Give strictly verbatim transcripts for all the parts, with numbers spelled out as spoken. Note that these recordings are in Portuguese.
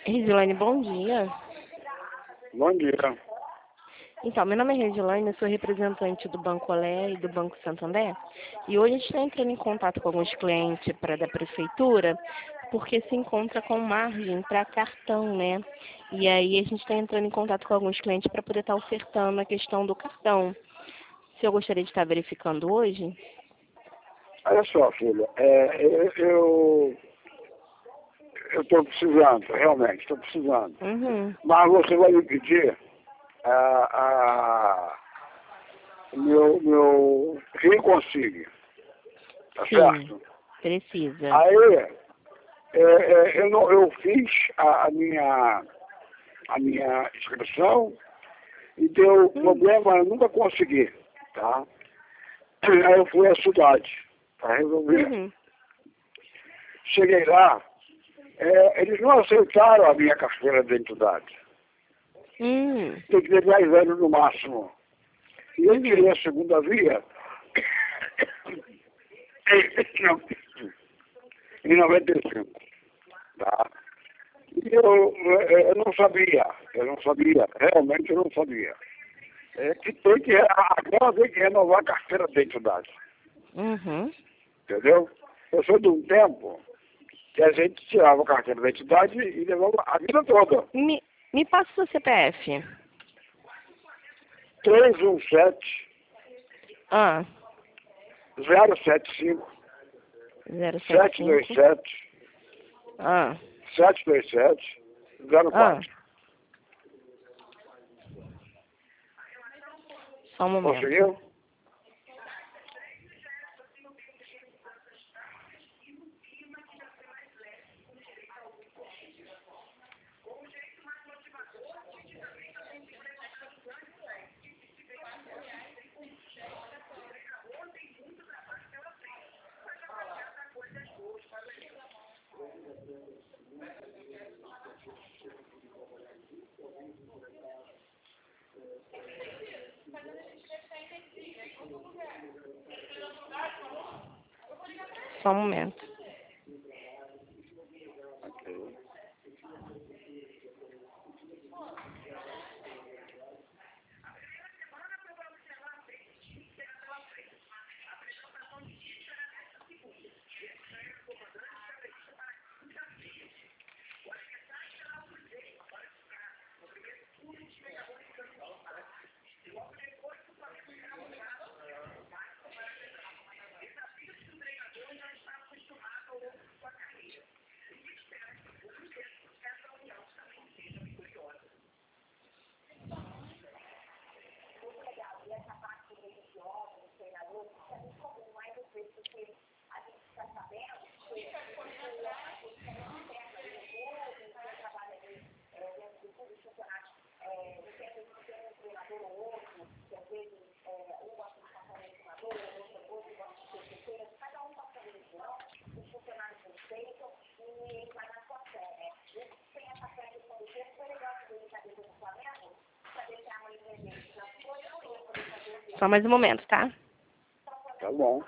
Resilane, bom dia. Bom dia. Então, meu nome é Resilane, eu sou representante do Banco Olé e do Banco Santander. E hoje a gente está entrando em contato com alguns clientes para da prefeitura, porque se encontra com margem para cartão, né? E aí a gente está entrando em contato com alguns clientes para poder estar ofertando a questão do cartão. Se eu gostaria de estar verificando hoje? Olha só, filha, é, eu eu estou precisando, realmente, estou precisando. Uhum. Mas você vai me pedir a, a, meu, meu quem consiga, tá Sim, certo? precisa. Aí, é, é, eu, não, eu fiz a, a minha, a minha inscrição e deu Hum. problema, eu nunca consegui, tá? Aí eu fui à cidade para resolver. Uhum. Cheguei lá, é, eles não aceitaram a minha carteira de identidade. Hum. Tem que ter dez anos no máximo. E eu Uhum. tirei a segunda via em noventa e cinco. Tá? E eu, eu não sabia, eu não sabia, realmente eu não sabia. É que tem que, agora tem que renovar a carteira de identidade. Uhum. Entendeu? Eu sou de um tempo que a gente tirava a carteira de identidade e levava a vida toda. Me, me passa o seu C P F. três um sete, Ah, zero sete cinco, zero sete sete dois cinco. sete, Ah, sete dois sete, zero ah, quatro. só um momento. Conseguiu? Só um momento. Só mais um momento, tá? Tá bom.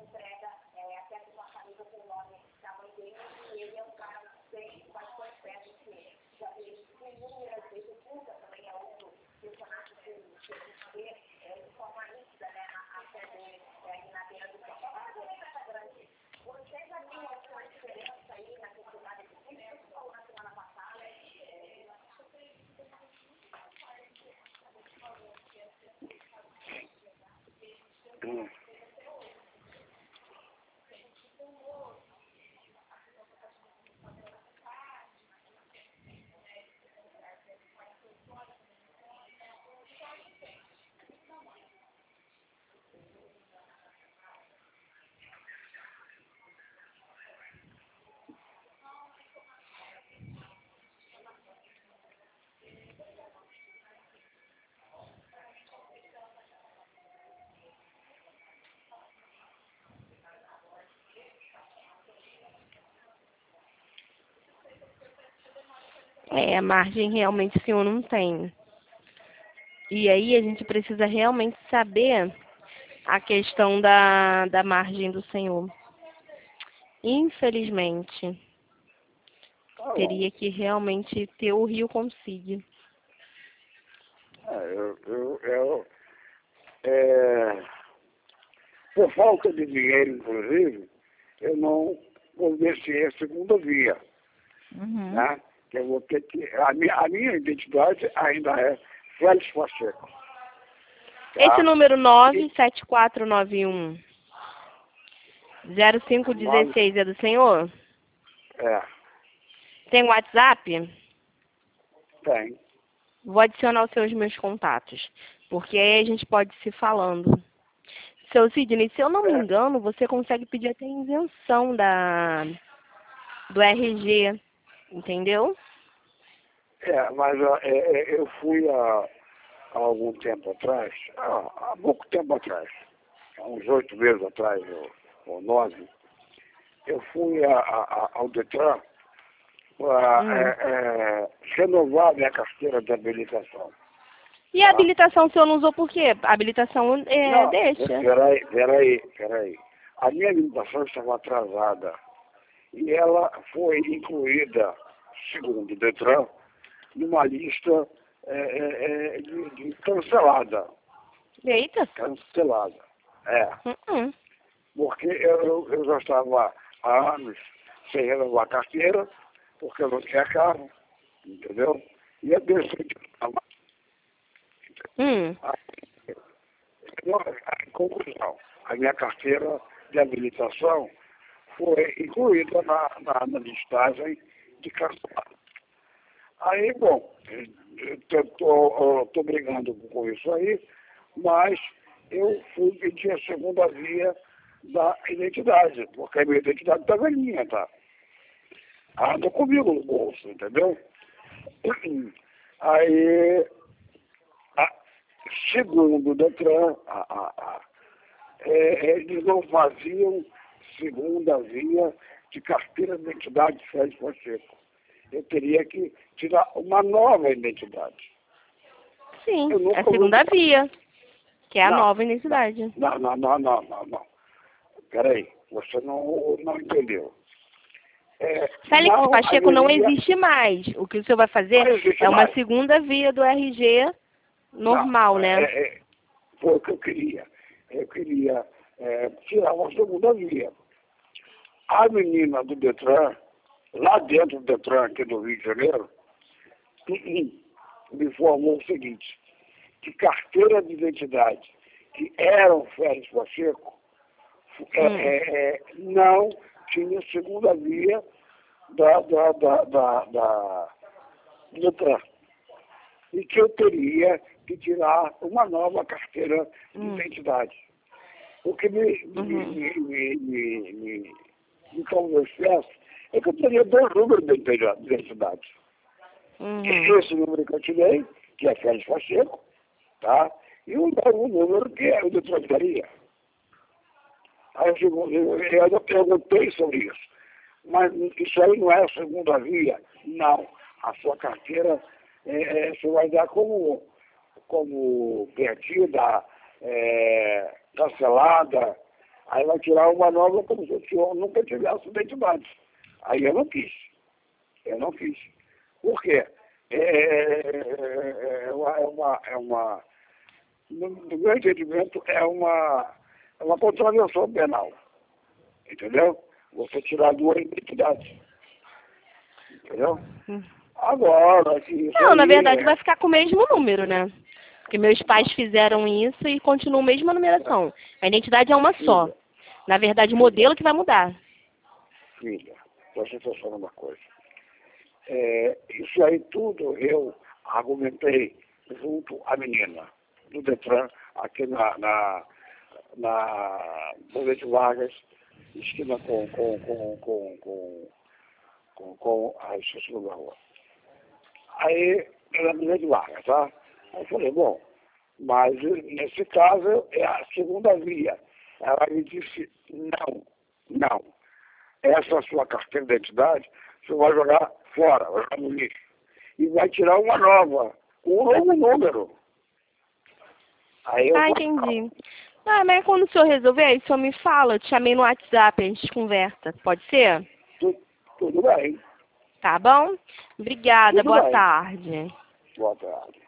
Hum. É, a margem realmente o senhor não tem. E aí a gente precisa realmente saber a questão da, da margem do senhor. Infelizmente. Tá bom. Teria que realmente ter o Rio Consigne. É, eu, eu, eu é, por falta de dinheiro, inclusive, eu não conversei a segunda via, Uhum. né? Que eu vou ter que, a minha, a minha identidade ainda é Félix Pacheco. Tá? Esse número nove sete quatro nove um zero cinco um seis é do senhor? É, Tem WhatsApp? tem. Vou adicionar os seus meus contatos, porque aí a gente pode se falando. Seu Sidney, se eu não me É, engano, você consegue pedir até isenção da, do R G, entendeu? é mas ó, é, é, eu fui há, há algum tempo atrás, há, há pouco tempo atrás, há uns oito meses atrás, ou, ou nove, eu fui a, a, a, ao Detran para Hum. é, é, renovar minha carteira de habilitação. E a Tá? habilitação o senhor não usou por quê? A habilitação é, Não, deixa. peraí, peraí, peraí. A minha habilitação estava atrasada e ela foi incluída, segundo o Detran, numa lista é, é, é, de, de cancelada. Eita. Cancelada. É, Uh-uh. porque eu, eu já estava há anos sem renovar a carteira, porque eu não tinha carro, entendeu? E eu decidi. Hum. Em conclusão, a minha carteira de habilitação foi incluída na, na, na listagem de cancelado. Aí, bom, estou brigando com isso aí, mas eu fui pedir a segunda via da identidade, porque a minha identidade está velhinha, tá? Anda comigo no bolso, entendeu? Aí, a, segundo o Detran, a, a, a, é, eles não faziam segunda via de carteira de identidade de Félix Pacheco. Eu teria que tirar uma nova identidade. Sim, Eu é a nunca segunda vou... via, que é a Não, nova identidade. Não, não, não, não, não, não. Peraí, você não, não entendeu. É, Félix não Pacheco não haveria... existe mais. O que o senhor vai Não fazer existe é uma mais. segunda via do R G normal, Não, né? é, é, foi o que eu queria. Eu queria é, tirar uma segunda via. A menina do Detran, lá dentro do Detran, aqui do Rio de Janeiro, me informou o seguinte, que carteira de identidade que eram Félix Pacheco é, Hum. é, é, não tinha segunda via da, da, da, da, da do Detran. E que eu teria que tirar uma nova carteira de Hum. identidade. O que me, Uhum. me, me, me, me, me causou estresse é que eu teria dois números de identidade. Uhum. Esse número que eu tirei, que é Félix Pacheco, tá? E o novo número que é o de transferia. Aí eu, eu, eu, eu perguntei sobre isso. Mas isso aí não é a segunda via? Não. A sua carteira é, é, você vai dar como, como perdida, é, cancelada, aí vai tirar uma nova como se o senhor nunca tivesse identidade. Aí eu não quis. Eu não quis. Por quê? É, é, é uma, é uma, é uma no, no meu entendimento, é uma, é uma contravenção penal. Entendeu? Você tirar duas identidades. Entendeu? Hum. Agora, que isso Não, na aí verdade é... vai ficar com o mesmo número, né? Porque meus pais fizeram isso e continua a mesma numeração. A identidade é uma só. Filha, Na verdade, o filha, modelo que vai mudar. filha, presta atenção numa coisa. É, isso aí tudo eu argumentei junto à menina do Detran, aqui na, na, na Bolete Vargas, esquina com, com, com, com, com, com, com ai, esqueci o nome da rua. Aí, era Bolete Vargas, tá? Aí eu falei, bom, mas nesse caso é a segunda via. Ela me disse, não, não. Essa sua carteira de identidade, você vai jogar fora, vai jogar no lixo. E vai tirar uma nova, com um novo número. Aí eu Ah, vou... entendi. Ah, mas quando o senhor resolver, aí o senhor me fala, eu te chamei no WhatsApp, a gente conversa. Pode ser? Tudo, tudo bem. Tá bom? Obrigada, Tudo boa bem. tarde. Boa tarde.